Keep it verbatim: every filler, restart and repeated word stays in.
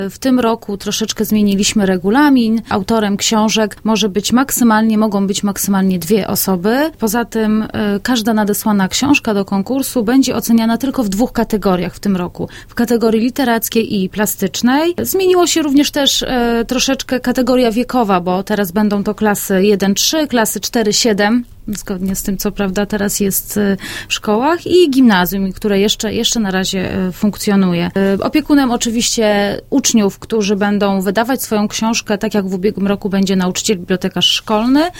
W tym roku troszeczkę zmieniliśmy regulamin. Autorem książek może być maksymalnie, mogą być maksymalnie dwie osoby. Poza tym y, każda nadesłana książka do konkursu będzie oceniana tylko w dwóch kategoriach w tym roku. W kategorii literackiej i plastycznej. Zmieniło się również też y, troszeczkę kategoria wiekowa, bo teraz będą to klasy jeden trzy, klasy cztery siedem. Zgodnie z tym, co prawda teraz jest w szkołach, i gimnazjum, które jeszcze, jeszcze na razie funkcjonuje. Opiekunem oczywiście uczniów, którzy będą wydawać swoją książkę, tak jak w ubiegłym roku będzie nauczyciel, bibliotekarz szkolny.